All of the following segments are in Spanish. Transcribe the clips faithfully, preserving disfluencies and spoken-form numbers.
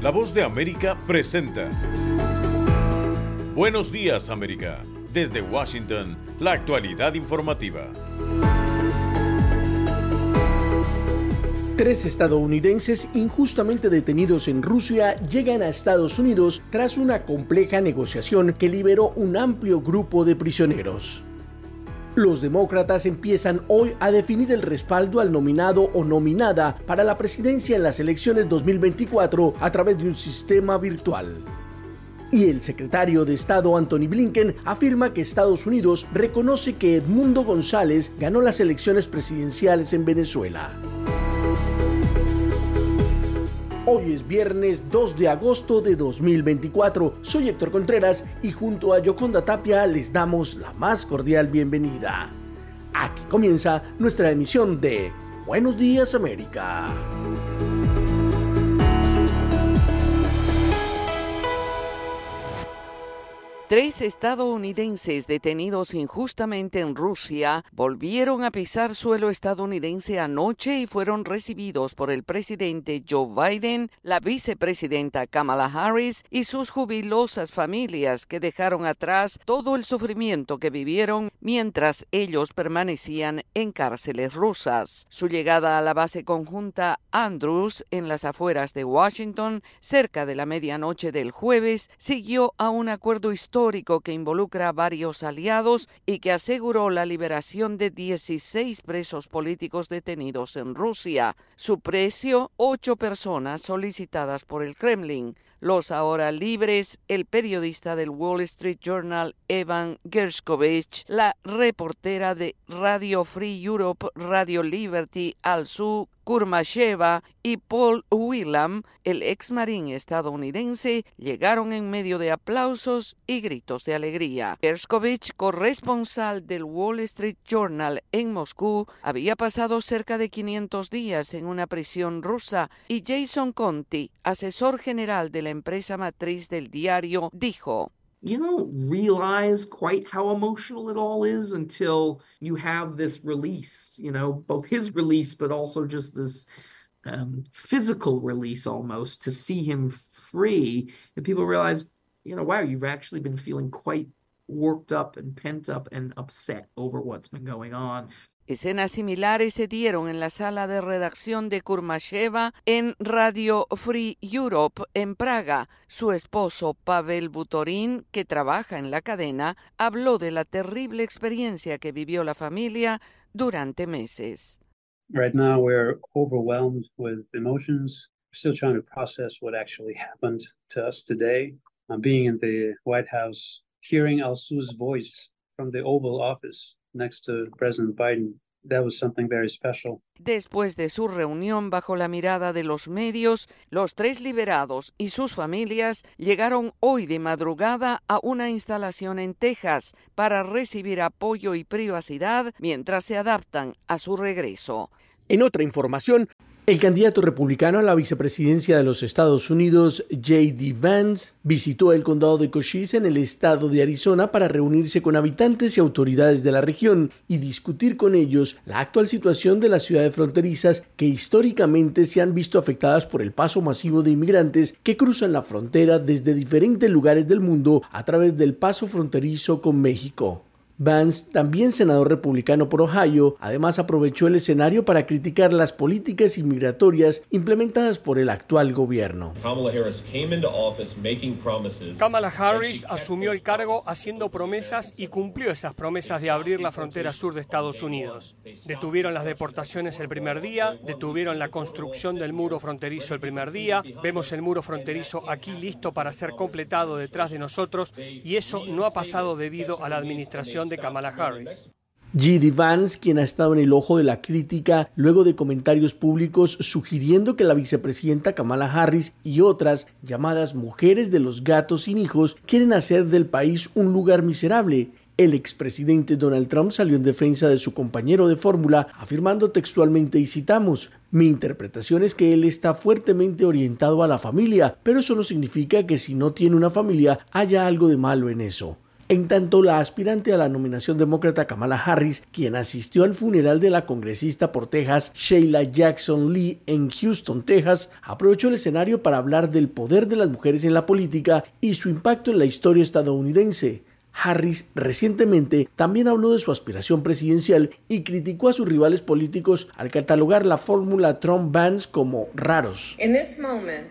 La Voz de América presenta Buenos Días, América. Desde Washington, la actualidad informativa. Tres estadounidenses injustamente detenidos en Rusia llegan a Estados Unidos tras una compleja negociación que liberó un amplio grupo de prisioneros. Los demócratas empiezan hoy a definir el respaldo al nominado o nominada para la presidencia en las elecciones dos mil veinticuatro a través de un sistema virtual. Y el secretario de Estado Antony Blinken afirma que Estados Unidos reconoce que Edmundo González ganó las elecciones presidenciales en Venezuela. Hoy es viernes dos de agosto de dos mil veinticuatro. Soy Héctor Contreras y junto a Yoconda Tapia les damos la más cordial bienvenida. Aquí comienza nuestra emisión de Buenos Días, América. Tres estadounidenses detenidos injustamente en Rusia volvieron a pisar suelo estadounidense anoche y fueron recibidos por el presidente Joe Biden, la vicepresidenta Kamala Harris y sus jubilosas familias que dejaron atrás todo el sufrimiento que vivieron mientras ellos permanecían en cárceles rusas. Su llegada a la base conjunta Andrews en las afueras de Washington, cerca de la medianoche del jueves, siguió a un acuerdo histórico histórico que involucra a varios aliados y que aseguró la liberación de dieciséis presos políticos detenidos en Rusia. Su precio, ocho personas solicitadas por el Kremlin. Los ahora libres, el periodista del Wall Street Journal Evan Gershkovich, la reportera de Radio Free Europe, Radio Liberty, Alsu Kurmasheva y Paul Whelan, el ex marín estadounidense, llegaron en medio de aplausos y gritos de alegría. Gershkovich, corresponsal del Wall Street Journal en Moscú, había pasado cerca de quinientos días en una prisión rusa y Jason Conti, asesor general de la empresa matriz del diario, dijo: You don't realize quite how emotional it all is until you have this release, you know, both his release, but also just this um, physical release almost to see him free. And people realize, you know, wow, you've actually been feeling quite worked up and pent up and upset over what's been going on. Escenas similares se dieron en la sala de redacción de Kurmasheva en Radio Free Europe en Praga. Su esposo Pavel Butorin, que trabaja en la cadena, habló de la terrible experiencia que vivió la familia durante meses. Right now we're overwhelmed with emotions. We're still trying to process what actually happened to us today. I'm being in the White House, hearing Alsu's voice from the Oval Office next to President Biden. That was something very special. Después de su reunión bajo la mirada de los medios, los tres liberados y sus familias llegaron hoy de madrugada a una instalación en Texas para recibir apoyo y privacidad mientras se adaptan a su regreso. En otra información, el candidato republicano a la vicepresidencia de los Estados Unidos, J D Vance, visitó el condado de Cochise en el estado de Arizona para reunirse con habitantes y autoridades de la región y discutir con ellos la actual situación de las ciudades fronterizas que históricamente se han visto afectadas por el paso masivo de inmigrantes que cruzan la frontera desde diferentes lugares del mundo a través del paso fronterizo con México. Vance, también senador republicano por Ohio, además aprovechó el escenario para criticar las políticas inmigratorias implementadas por el actual gobierno. Kamala Harris asumió el cargo haciendo promesas y cumplió esas promesas de abrir la frontera sur de Estados Unidos. Detuvieron las deportaciones el primer día, detuvieron la construcción del muro fronterizo el primer día, vemos el muro fronterizo aquí listo para ser completado detrás de nosotros y eso no ha pasado debido a la administración de Kamala Harris. J D Vance, quien ha estado en el ojo de la crítica luego de comentarios públicos sugiriendo que la vicepresidenta Kamala Harris y otras llamadas mujeres de los gatos sin hijos quieren hacer del país un lugar miserable. El expresidente Donald Trump salió en defensa de su compañero de fórmula, afirmando textualmente, y citamos: "Mi interpretación es que él está fuertemente orientado a la familia, pero eso no significa que si no tiene una familia haya algo de malo en eso". En tanto, la aspirante a la nominación demócrata Kamala Harris, quien asistió al funeral de la congresista por Texas Sheila Jackson Lee en Houston, Texas, aprovechó el escenario para hablar del poder de las mujeres en la política y su impacto en la historia estadounidense. Harris recientemente también habló de su aspiración presidencial y criticó a sus rivales políticos al catalogar la fórmula Trump-Vance como raros. In this moment,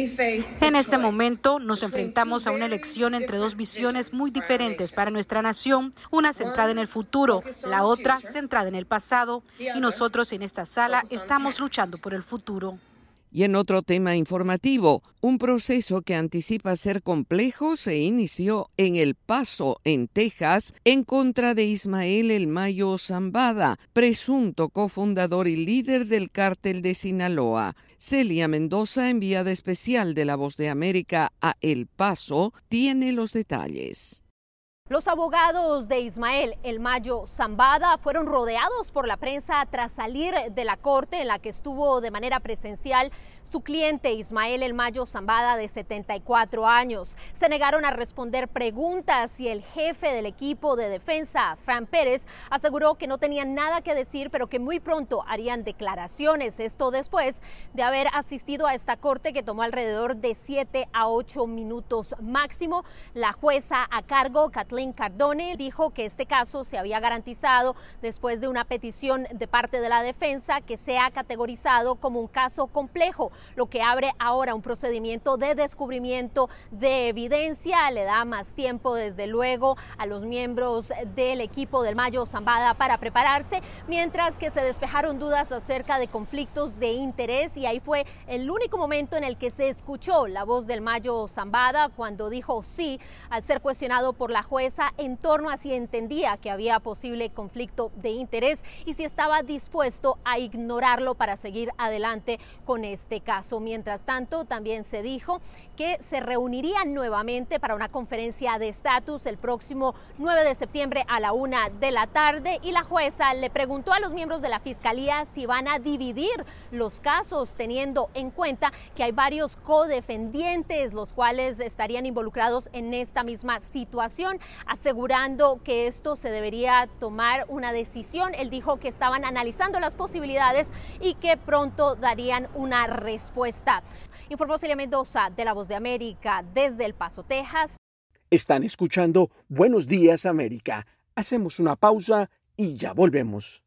En este momento nos enfrentamos a una elección entre dos visiones muy diferentes para nuestra nación, una centrada en el futuro, la otra centrada en el pasado, y nosotros en esta sala estamos luchando por el futuro. Y en otro tema informativo, un proceso que anticipa ser complejo se inició en El Paso, en Texas, en contra de Ismael El Mayo Zambada, presunto cofundador y líder del cártel de Sinaloa. Celia Mendoza, enviada especial de La Voz de América a El Paso, tiene los detalles. Los abogados de Ismael El Mayo Zambada fueron rodeados por la prensa tras salir de la corte en la que estuvo de manera presencial su cliente Ismael El Mayo Zambada, de setenta y cuatro años. Se negaron a responder preguntas y el jefe del equipo de defensa, Fran Pérez, aseguró que no tenían nada que decir, pero que muy pronto harían declaraciones. Esto después de haber asistido a esta corte que tomó alrededor de siete a ocho minutos máximo. La jueza a cargo, Kathleen Cardone, dijo que este caso se había garantizado después de una petición de parte de la defensa que sea categorizado como un caso complejo, lo que abre ahora un procedimiento de descubrimiento de evidencia. Le da más tiempo, desde luego, a los miembros del equipo del Mayo Zambada para prepararse, mientras que se despejaron dudas acerca de conflictos de interés, y ahí fue el único momento en el que se escuchó la voz del Mayo Zambada cuando dijo sí al ser cuestionado por la jueza en torno a si entendía que había posible conflicto de interés y si estaba dispuesto a ignorarlo para seguir adelante con este caso. Mientras tanto, también se dijo que se reunirían nuevamente para una conferencia de estatus el próximo nueve de septiembre a la una de la tarde, y la jueza le preguntó a los miembros de la fiscalía si van a dividir los casos, teniendo en cuenta que hay varios codefendientes los cuales estarían involucrados en esta misma situación, asegurando que esto se debería tomar una decisión. Él dijo que estaban analizando las posibilidades y que pronto darían una respuesta. Informó Celia Mendoza, de La Voz de América, desde El Paso, Texas. Están escuchando Buenos Días, América. Hacemos una pausa y ya volvemos.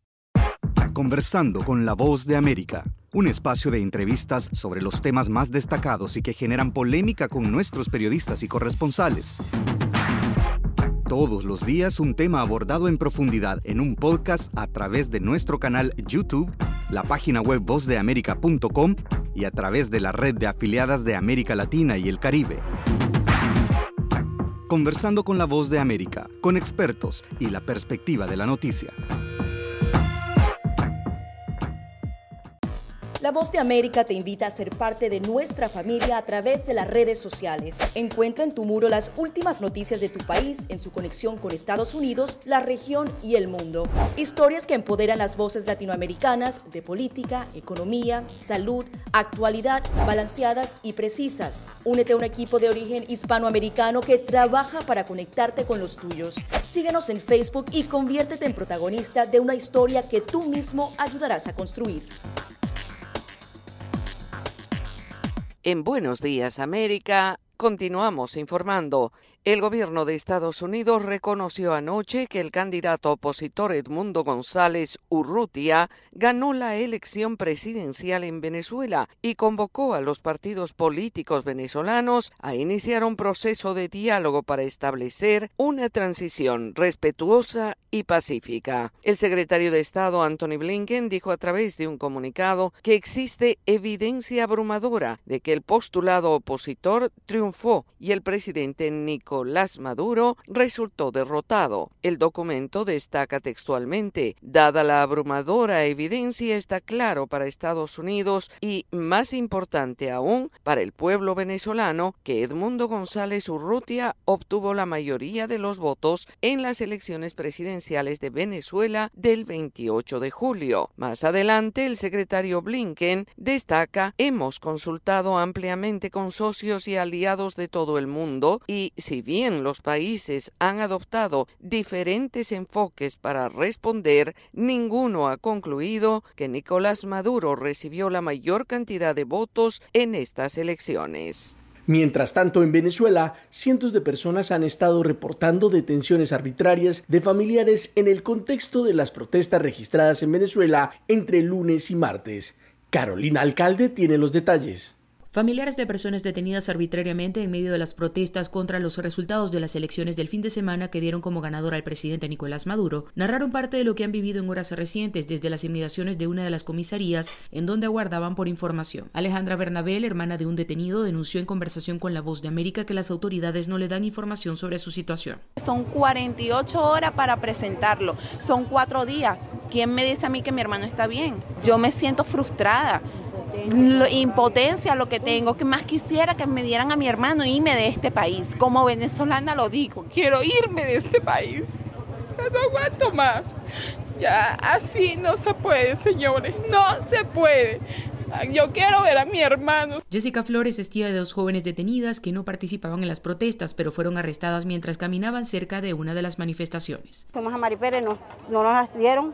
Conversando con La Voz de América, un espacio de entrevistas sobre los temas más destacados y que generan polémica con nuestros periodistas y corresponsales. Todos los días un tema abordado en profundidad en un podcast a través de nuestro canal YouTube, la página web voz de américa punto com y a través de la red de afiliadas de América Latina y el Caribe. Conversando con La Voz de América, con expertos y la perspectiva de la noticia. La Voz de América te invita a ser parte de nuestra familia a través de las redes sociales. Encuentra en tu muro las últimas noticias de tu país en su conexión con Estados Unidos, la región y el mundo. Historias que empoderan las voces latinoamericanas de política, economía, salud, actualidad, balanceadas y precisas. Únete a un equipo de origen hispanoamericano que trabaja para conectarte con los tuyos. Síguenos en Facebook y conviértete en protagonista de una historia que tú mismo ayudarás a construir. En Buenos Días, América, continuamos informando. El gobierno de Estados Unidos reconoció anoche que el candidato opositor Edmundo González Urrutia ganó la elección presidencial en Venezuela y convocó a los partidos políticos venezolanos a iniciar un proceso de diálogo para establecer una transición respetuosa y pacífica. El secretario de Estado Antony Blinken dijo a través de un comunicado que existe evidencia abrumadora de que el postulado opositor triunfó y el presidente Nicolás Nicolás Maduro resultó derrotado. El documento destaca textualmente: dada la abrumadora evidencia, está claro para Estados Unidos y, más importante aún, para el pueblo venezolano, que Edmundo González Urrutia obtuvo la mayoría de los votos en las elecciones presidenciales de Venezuela del veintiocho de julio. Más adelante, el secretario Blinken destaca: hemos consultado ampliamente con socios y aliados de todo el mundo y, si Si bien los países han adoptado diferentes enfoques para responder, ninguno ha concluido que Nicolás Maduro recibió la mayor cantidad de votos en estas elecciones. Mientras tanto, en Venezuela, cientos de personas han estado reportando detenciones arbitrarias de familiares en el contexto de las protestas registradas en Venezuela entre lunes y martes. Carolina Alcalde tiene los detalles. Familiares de personas detenidas arbitrariamente en medio de las protestas contra los resultados de las elecciones del fin de semana que dieron como ganador al presidente Nicolás Maduro, narraron parte de lo que han vivido en horas recientes desde las inmediaciones de una de las comisarías en donde aguardaban por información. Alejandra Bernabel, hermana de un detenido, denunció en conversación con La Voz de América que las autoridades no le dan información sobre su situación. Son cuarenta y ocho horas para presentarlo, son cuatro días. ¿Quién me dice a mí que mi hermano está bien? Yo me siento frustrada. Lo, impotencia lo que tengo, que más quisiera que me dieran a mi hermano y irme de este país. Como venezolana lo digo, quiero irme de este país. No aguanto más. Ya, así no se puede, señores, no se puede. Yo quiero ver a mi hermano. Jessica Flores es tía de dos jóvenes detenidas que no participaban en las protestas, pero fueron arrestadas mientras caminaban cerca de una de las manifestaciones. Fuimos a Maripere, no, no nos las dieron.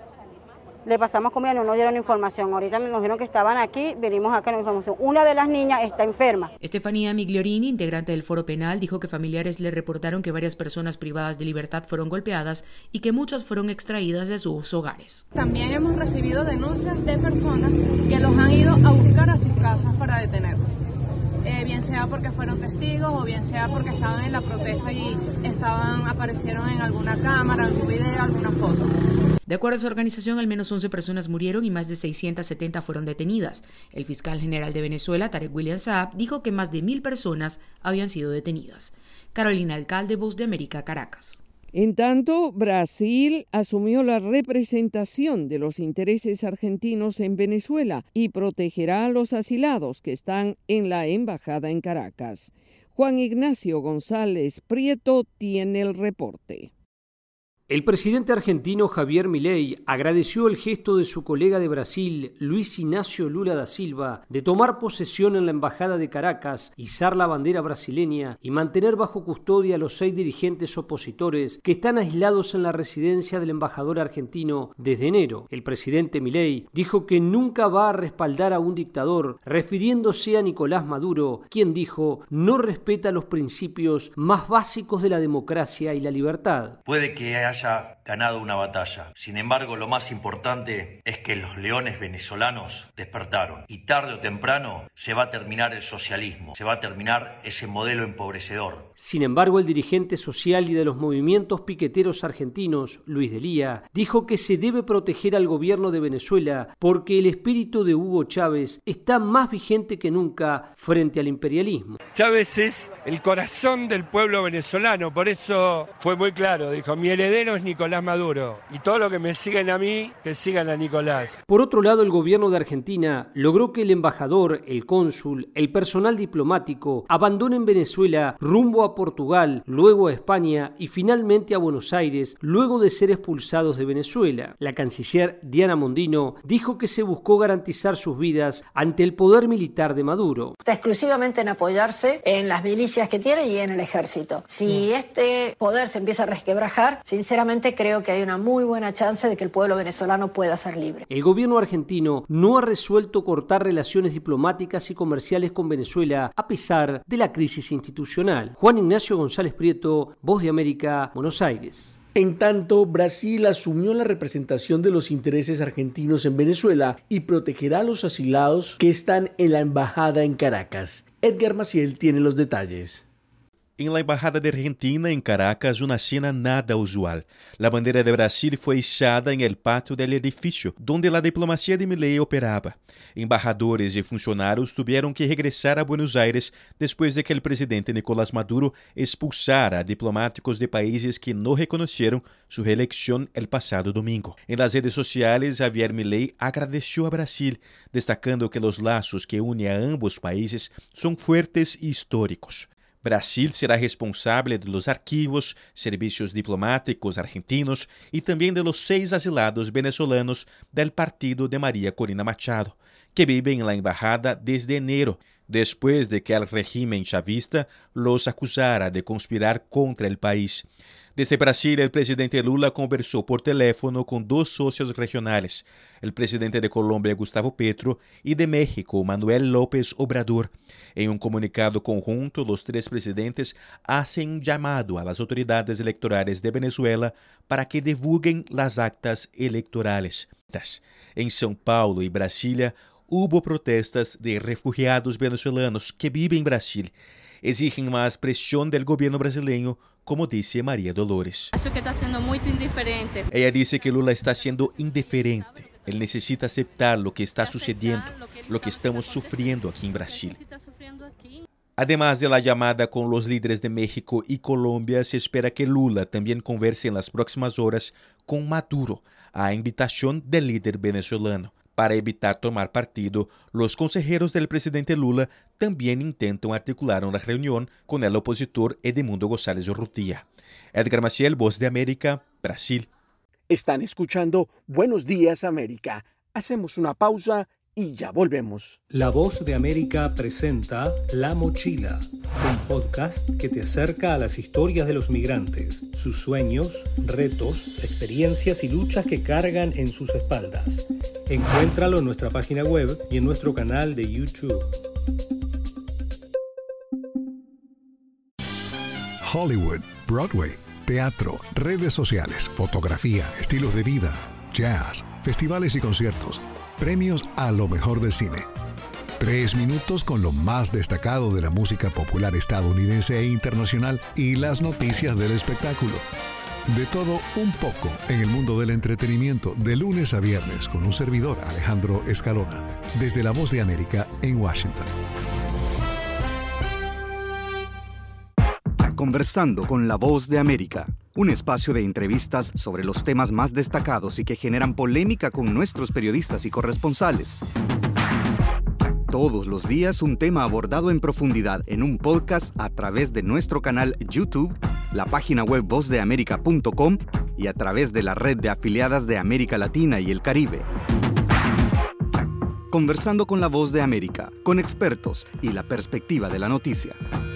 Le pasamos comida, no nos dieron información. Ahorita nos dijeron que estaban aquí, venimos acá con información. Una de las niñas está enferma. Estefanía Migliorini, integrante del Foro Penal, dijo que familiares le reportaron que varias personas privadas de libertad fueron golpeadas y que muchas fueron extraídas de sus hogares. También hemos recibido denuncias de personas que los han ido a buscar a sus casas para detenerlos. Eh, bien sea porque fueron testigos o bien sea porque estaban en la protesta y estaban aparecieron en alguna cámara, algún video, alguna foto. De acuerdo a su organización, al menos once personas murieron y más de seiscientas setenta fueron detenidas. El fiscal general de Venezuela, Tarek William Saab, dijo que más de mil personas habían sido detenidas. Carolina Alcalde, Voz de América, Caracas. En tanto, Brasil asumió la representación de los intereses argentinos en Venezuela y protegerá a los asilados que están en la embajada en Caracas. Juan Ignacio González Prieto tiene el reporte. El presidente argentino Javier Milei agradeció el gesto de su colega de Brasil, Luis Ignacio Lula da Silva, de tomar posesión en la embajada de Caracas, izar la bandera brasileña y mantener bajo custodia a los seis dirigentes opositores que están aislados en la residencia del embajador argentino desde enero. El presidente Milei dijo que nunca va a respaldar a un dictador, refiriéndose a Nicolás Maduro, quien dijo no respeta los principios más básicos de la democracia y la libertad. Puede que haya haya ganado una batalla. Sin embargo, lo más importante es que los leones venezolanos despertaron y tarde o temprano se va a terminar el socialismo, se va a terminar ese modelo empobrecedor. Sin embargo, el dirigente social y de los movimientos piqueteros argentinos, Luis Delía, dijo que se debe proteger al gobierno de Venezuela porque el espíritu de Hugo Chávez está más vigente que nunca frente al imperialismo. Chávez es el corazón del pueblo venezolano, por eso fue muy claro, dijo, mi heredero es Nicolás Maduro y todo lo que me siguen a mí, que sigan a Nicolás. Por otro lado, el gobierno de Argentina logró que el embajador, el cónsul, el personal diplomático abandonen Venezuela rumbo a Portugal, luego a España y finalmente a Buenos Aires, luego de ser expulsados de Venezuela. La canciller Diana Mondino dijo que se buscó garantizar sus vidas ante el poder militar de Maduro. Está exclusivamente en apoyarse en las milicias que tiene y en el ejército. Si este poder se empieza a resquebrajar, sinceramente creo que hay una muy buena chance de que el pueblo venezolano pueda ser libre. El gobierno argentino no ha resuelto cortar relaciones diplomáticas y comerciales con Venezuela a pesar de la crisis institucional. Juan Ignacio González Prieto, Voz de América, Buenos Aires. En tanto, Brasil asumió la representación de los intereses argentinos en Venezuela y protegerá a los asilados que están en la embajada en Caracas. Edgar Maciel tiene los detalles. En la Embajada de Argentina, en Caracas, una escena nada usual. La bandera de Brasil fue izada en el patio del edificio, donde la diplomacia de Milei operaba. Embajadores y funcionarios tuvieron que regresar a Buenos Aires después de que el presidente Nicolás Maduro expulsara a diplomáticos de países que no reconocieron su reelección el pasado domingo. En las redes sociales, Javier Milei agradeció a Brasil, destacando que los lazos que unen a ambos países son fuertes y históricos. Brasil será responsable de los archivos, servicios diplomáticos argentinos y también de los seis asilados venezolanos del partido de María Corina Machado, que viven en la embajada desde enero. después de que el régimen chavista los acusara de conspirar contra el país. Desde Brasil, el presidente Lula conversó por teléfono con dos socios regionales, el presidente de Colombia, Gustavo Petro, y de México, Manuel López Obrador. En un comunicado conjunto, los tres presidentes hacen un llamado a las autoridades electorales de Venezuela para que divulguen las actas electorales. En São Paulo y Brasilia, hubo protestas de refugiados venezolanos que viven en Brasil. Exigen más presión del gobierno brasileño, como dice María Dolores. Acho que está siendo muy indiferente. Ella dice que Lula está siendo indiferente. Él necesita aceptar lo que está sucediendo, lo que estamos sufriendo aquí en Brasil. Además de la llamada con los líderes de México y Colombia, se espera que Lula también converse en las próximas horas con Maduro, a invitación del líder venezolano. Para evitar tomar partido, los consejeros del presidente Lula también intentan articular una reunión con el opositor Edmundo González Urrutia. Edgar Maciel, Voz de América, Brasil. Están escuchando Buenos Días América. Hacemos una pausa y ya volvemos. La Voz de América presenta La Mochila, un podcast que te acerca a las historias de los migrantes, sus sueños, retos, experiencias y luchas que cargan en sus espaldas. Encuéntralo en nuestra página web y en nuestro canal de YouTube. Hollywood, Broadway, teatro, redes sociales, fotografía, estilos de vida, jazz, festivales y conciertos, premios a lo mejor del cine. Tres minutos con lo más destacado de la música popular estadounidense e internacional y las noticias del espectáculo. De todo un poco en el mundo del entretenimiento de lunes a viernes con un servidor, Alejandro Escalona, desde La Voz de América en Washington. Conversando con La Voz de América, un espacio de entrevistas sobre los temas más destacados y que generan polémica con nuestros periodistas y corresponsales. Todos los días un tema abordado en profundidad en un podcast a través de nuestro canal YouTube, la página web voz de américa punto com y a través de la red de afiliadas de América Latina y el Caribe. Conversando con La Voz de América, con expertos y la perspectiva de la noticia.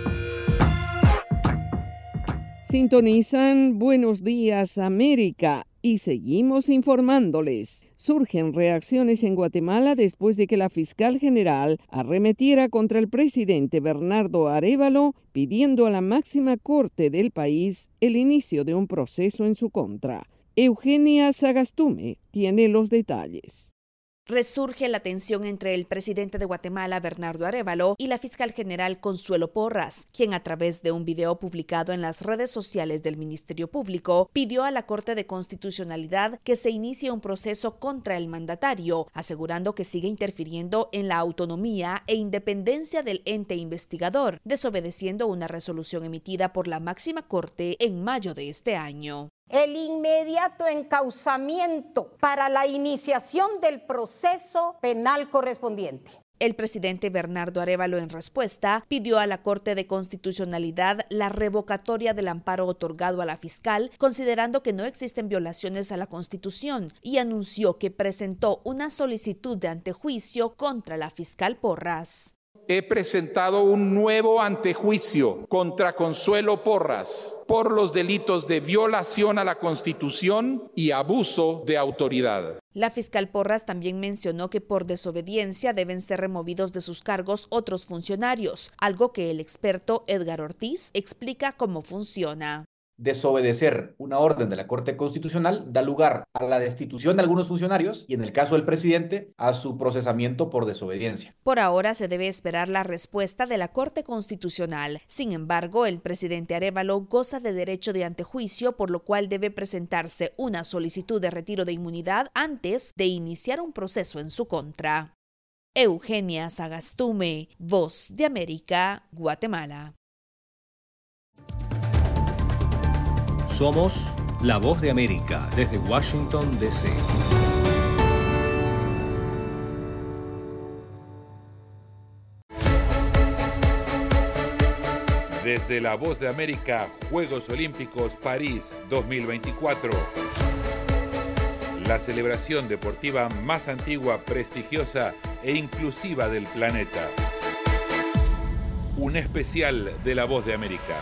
Sintonizan Buenos Días América y seguimos informándoles. Surgen reacciones en Guatemala después de que la fiscal general arremetiera contra el presidente Bernardo Arévalo, pidiendo a la máxima corte del país el inicio de un proceso en su contra. Eugenia Sagastume tiene los detalles. Resurge la tensión entre el presidente de Guatemala, Bernardo Arévalo, y la fiscal general Consuelo Porras, quien a través de un video publicado en las redes sociales del Ministerio Público pidió a la Corte de Constitucionalidad que se inicie un proceso contra el mandatario, asegurando que sigue interfiriendo en la autonomía e independencia del ente investigador, desobedeciendo una resolución emitida por la máxima corte en mayo de este año. El inmediato encauzamiento para la iniciación del proceso penal correspondiente. El presidente Bernardo Arévalo, en respuesta, pidió a la Corte de Constitucionalidad la revocatoria del amparo otorgado a la fiscal, considerando que no existen violaciones a la Constitución, y anunció que presentó una solicitud de antejuicio contra la fiscal Porras. He presentado un nuevo antejuicio contra Consuelo Porras por los delitos de violación a la Constitución y abuso de autoridad. La fiscal Porras también mencionó que por desobediencia deben ser removidos de sus cargos otros funcionarios, algo que el experto Edgar Ortiz explica cómo funciona. Desobedecer una orden de la Corte Constitucional da lugar a la destitución de algunos funcionarios y, en el caso del presidente, a su procesamiento por desobediencia. Por ahora se debe esperar la respuesta de la Corte Constitucional. Sin embargo, el presidente Arévalo goza de derecho de antejuicio, por lo cual debe presentarse una solicitud de retiro de inmunidad antes de iniciar un proceso en su contra. Eugenia Sagastume, Voz de América, Guatemala. Somos La Voz de América desde Washington, D C Desde La Voz de América, Juegos Olímpicos París dos mil veinticuatro. La celebración deportiva más antigua, prestigiosa e inclusiva del planeta. un especial de La Voz de América.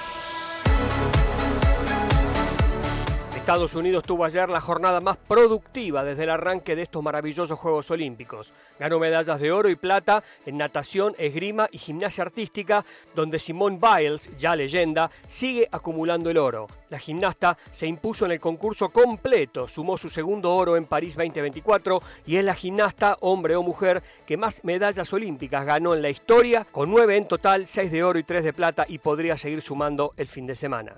Estados Unidos tuvo ayer la jornada más productiva desde el arranque de estos maravillosos Juegos Olímpicos. Ganó medallas de oro y plata en natación, esgrima y gimnasia artística, donde Simone Biles, ya leyenda, sigue acumulando el oro. La gimnasta se impuso en el concurso completo, sumó su segundo oro en París veinte veinticuatro y es la gimnasta, hombre o mujer, que más medallas olímpicas ganó en la historia, con nueve en total, seis de oro y tres de plata, y podría seguir sumando el fin de semana.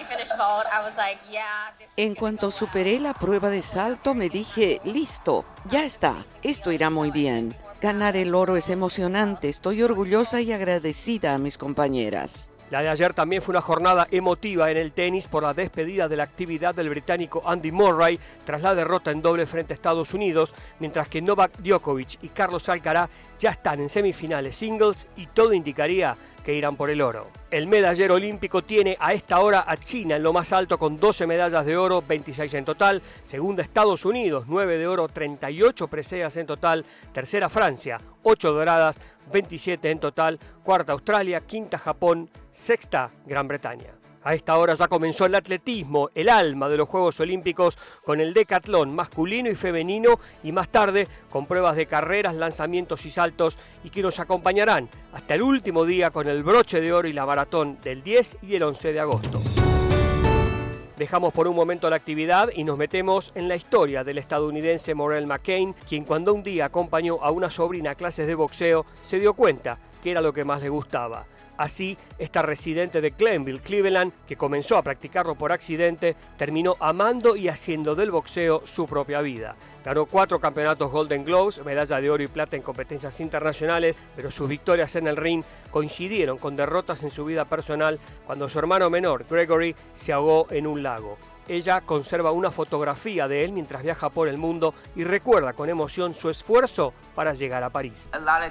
En cuanto superé la prueba de salto, me dije, listo, ya está, esto irá muy bien. Ganar el oro es emocionante, estoy orgullosa y agradecida a mis compañeras. La de ayer también fue una jornada emotiva en el tenis por la despedida de la actividad del británico Andy Murray tras la derrota en doble frente a Estados Unidos, mientras que Novak Djokovic y Carlos Alcaraz ya están en semifinales singles y todo indicaría que irán por el oro. El medallero olímpico tiene a esta hora a China en lo más alto con doce medallas de oro, veintiséis en total. Segunda Estados Unidos, nueve de oro, treinta y ocho preseas en total. Tercera Francia, ocho doradas, veintisiete en total. Cuarta Australia, quinta Japón, sexta Gran Bretaña. A esta hora ya comenzó el atletismo, el alma de los Juegos Olímpicos, con el decatlón masculino y femenino, y más tarde con pruebas de carreras, lanzamientos y saltos, y que nos acompañarán hasta el último día con el broche de oro y la maratón del diez y el once de agosto. Dejamos por un momento la actividad y nos metemos en la historia del estadounidense Morrell McCain, quien cuando un día acompañó a una sobrina a clases de boxeo, se dio cuenta que era lo que más le gustaba. Así, esta residente de Glenville, Cleveland, que comenzó a practicarlo por accidente, terminó amando y haciendo del boxeo su propia vida. Ganó cuatro campeonatos Golden Gloves, medalla de oro y plata en competencias internacionales, pero sus victorias en el ring coincidieron con derrotas en su vida personal cuando su hermano menor, Gregory, se ahogó en un lago. Ella conserva una fotografía de él mientras viaja por el mundo y recuerda con emoción su esfuerzo para llegar a París.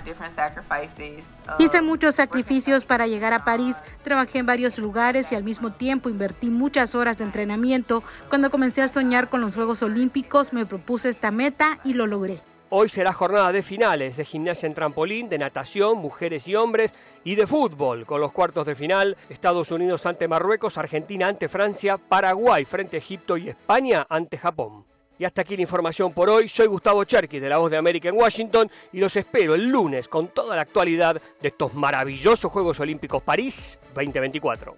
Hice muchos sacrificios para llegar a París, trabajé en varios lugares y al mismo tiempo invertí muchas horas de entrenamiento. Cuando comencé a soñar con los Juegos Olímpicos, me propuse esta meta y lo logré. Hoy será jornada de finales de gimnasia en trampolín, de natación, mujeres y hombres, y de fútbol, con los cuartos de final, Estados Unidos ante Marruecos, Argentina ante Francia, Paraguay frente a Egipto y España ante Japón. Y hasta aquí la información por hoy. Soy Gustavo Cherkis de La Voz de América en Washington y los espero el lunes con toda la actualidad de estos maravillosos Juegos Olímpicos París veinte veinticuatro.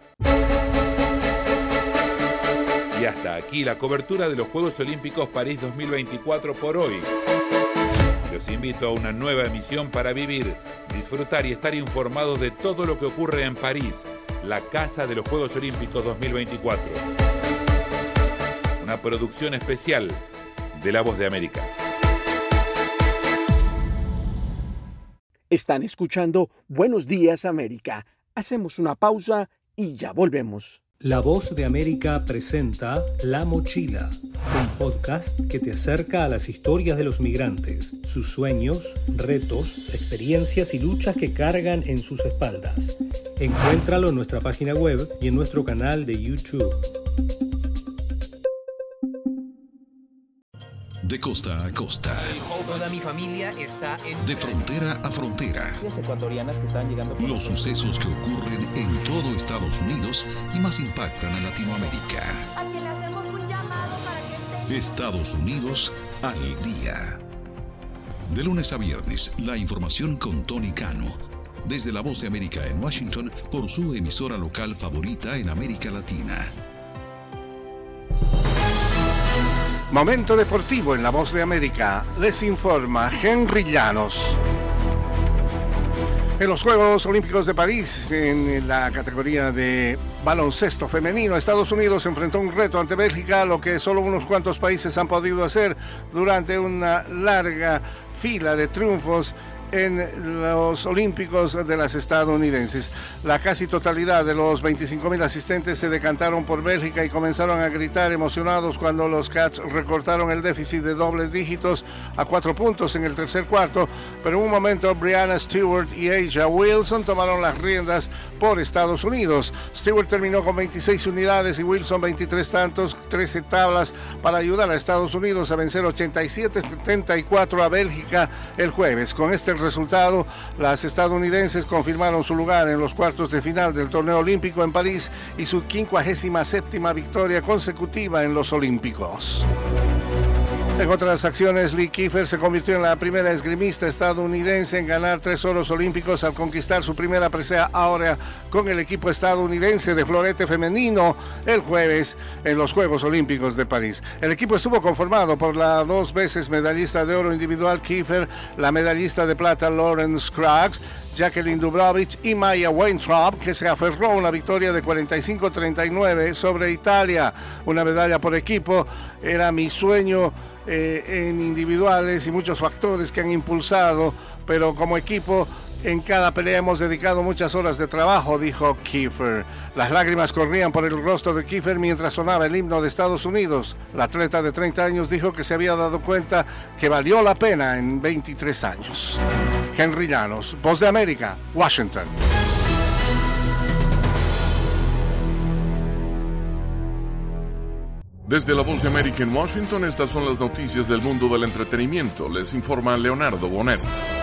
Y hasta aquí la cobertura de los Juegos Olímpicos París dos mil veinticuatro por hoy. Los invito a una nueva emisión para vivir, disfrutar y estar informados de todo lo que ocurre en París, la casa de los Juegos Olímpicos dos mil veinticuatro. Una producción especial de La Voz de América. Están escuchando Buenos Días América. Hacemos una pausa y ya volvemos. La Voz de América presenta La Mochila, un podcast que te acerca a las historias de los migrantes, sus sueños, retos, experiencias y luchas que cargan en sus espaldas. Encuéntralo en nuestra página web y en nuestro canal de YouTube. De costa a costa. Toda mi familia está en... De frontera a frontera. Ecuatorianas que están llegando por... Los sucesos que ocurren en todo Estados Unidos y más impactan a Latinoamérica. A quien le hacemos un llamado para que esté... Estados Unidos al día. De lunes a viernes, la información con Tony Cano. Desde La Voz de América en Washington, por su emisora local favorita en América Latina. Momento deportivo en La Voz de América. Les informa Henry Llanos. En los Juegos Olímpicos de París, en la categoría de baloncesto femenino, Estados Unidos enfrentó un reto ante Bélgica, lo que solo unos cuantos países han podido hacer durante una larga fila de triunfos en los Olímpicos de las estadounidenses. La casi totalidad de los veinticinco mil asistentes se decantaron por Bélgica y comenzaron a gritar emocionados cuando los Cats recortaron el déficit de dobles dígitos a cuatro puntos en el tercer cuarto, pero en un momento Breanna Stewart y A'ja Wilson tomaron las riendas por Estados Unidos. Stewart terminó con veintiséis unidades y Wilson veintitrés tantos, trece tablas para ayudar a Estados Unidos a vencer ochenta y siete a setenta y cuatro a Bélgica el jueves. Con este resultado, las estadounidenses confirmaron su lugar en los cuartos de final del torneo olímpico en París y su quincuagésima séptima victoria consecutiva en los Olímpicos. En otras acciones, Lee Kiefer se convirtió en la primera esgrimista estadounidense en ganar tres oros olímpicos al conquistar su primera presea áurea con el equipo estadounidense de florete femenino el jueves en los Juegos Olímpicos de París. El equipo estuvo conformado por la dos veces medallista de oro individual Kiefer, la medallista de plata Lauren Scruggs, Jacqueline Dubrovich y Maya Weintraub, que se aferró a una victoria de cuarenta y cinco a treinta y nueve sobre Italia. Una medalla por equipo era mi sueño eh, en individuales y muchos factores que han impulsado, pero como equipo en cada pelea hemos dedicado muchas horas de trabajo, dijo Kiefer. Las lágrimas corrían por el rostro de Kiefer mientras sonaba el himno de Estados Unidos. La atleta de treinta años dijo que se había dado cuenta que valió la pena en veintitrés años. Henry Llanos, Voz de América, Washington. Desde la Voz de América en Washington, estas son las noticias del mundo del entretenimiento. Les informa Leonardo Bonet.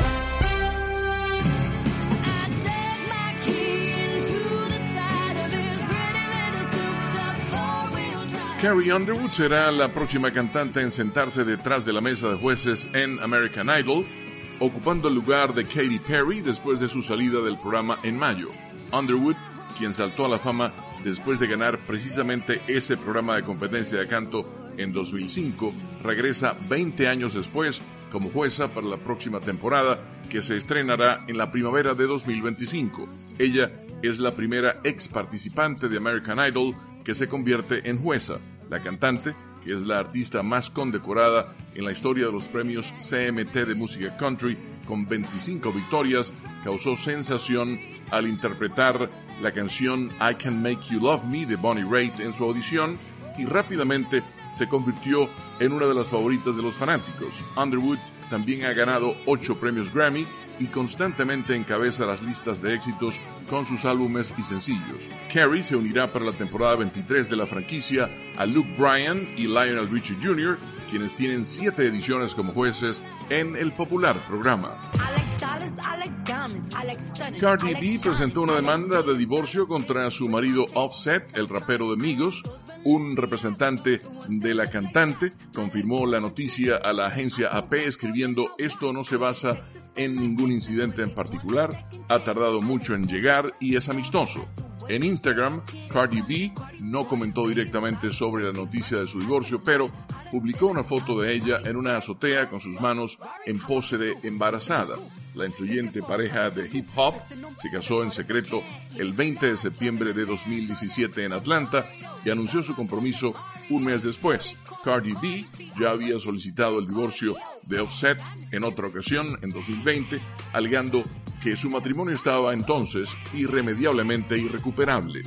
Carrie Underwood será la próxima cantante en sentarse detrás de la mesa de jueces en American Idol, ocupando el lugar de Katy Perry después de su salida del programa en mayo. Underwood, quien saltó a la fama después de ganar precisamente ese programa de competencia de canto en dos mil cinco, regresa veinte años después como jueza para la próxima temporada que se estrenará en la primavera de dos mil veinticinco. Ella es la primera ex participante de American Idol que se convierte en jueza. La cantante, que es la artista más condecorada en la historia de los premios C M T de música country, con veinticinco victorias, causó sensación al interpretar la canción I Can Make You Love Me de Bonnie Raitt en su audición y rápidamente se convirtió en una de las favoritas de los fanáticos. Underwood también ha ganado ocho premios Grammy y constantemente encabeza las listas de éxitos con sus álbumes y sencillos. Carrie se unirá para la temporada veintitrés de la franquicia a Luke Bryan y Lionel Richie junior, quienes tienen siete ediciones como jueces en el popular programa. Cardi B presentó una demanda de divorcio contra su marido Offset, el rapero de Migos. Un representante de la cantante confirmó la noticia a la agencia A P escribiendo: esto no se basa en ningún incidente en particular, ha tardado mucho en llegar y es amistoso. En Instagram, Cardi B no comentó directamente sobre la noticia de su divorcio, pero publicó una foto de ella en una azotea con sus manos en pose de embarazada. La influyente pareja de hip hop se casó en secreto el veinte de septiembre de dos mil diecisiete en Atlanta y anunció su compromiso un mes después. Cardi B ya había solicitado el divorcio de Offset en otra ocasión, en dos mil veinte, alegando que su matrimonio estaba entonces irremediablemente irrecuperable.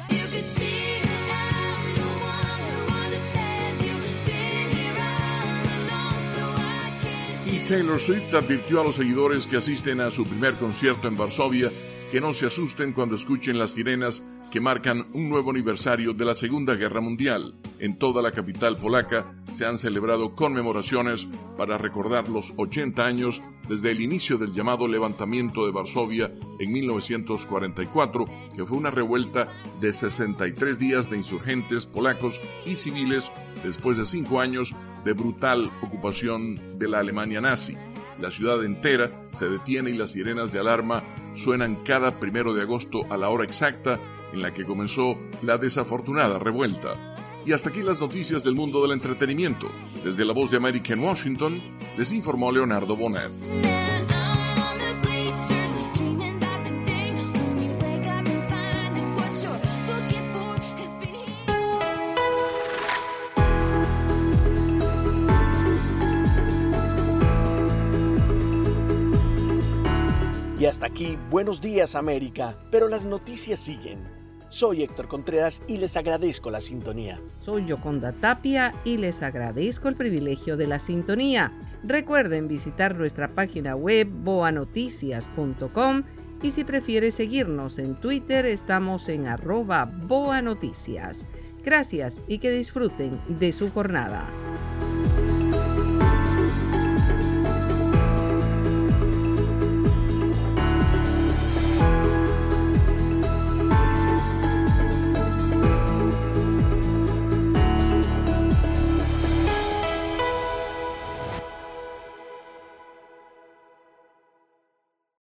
Y Taylor Swift advirtió a los seguidores que asisten a su primer concierto en Varsovia que no se asusten cuando escuchen las sirenas que marcan un nuevo aniversario de la Segunda Guerra Mundial. En toda la capital polaca se han celebrado conmemoraciones para recordar los ochenta años desde el inicio del llamado levantamiento de Varsovia en mil novecientos cuarenta y cuatro, que fue una revuelta de sesenta y tres días de insurgentes polacos y civiles después de cinco años de brutal ocupación de la Alemania nazi. La ciudad entera se detiene y las sirenas de alarma suenan cada primero de agosto a la hora exacta en la que comenzó la desafortunada revuelta. Y hasta aquí las noticias del mundo del entretenimiento. Desde la Voz de América en Washington, les informó Leonardo Bonet. Y hasta aquí, Buenos Días América, pero las noticias siguen. Soy Héctor Contreras y les agradezco la sintonía. Soy Yoconda Tapia y les agradezco el privilegio de la sintonía. Recuerden visitar nuestra página web boa noticias punto com y si prefiere seguirnos en Twitter estamos en arroba boanoticias. Gracias y que disfruten de su jornada.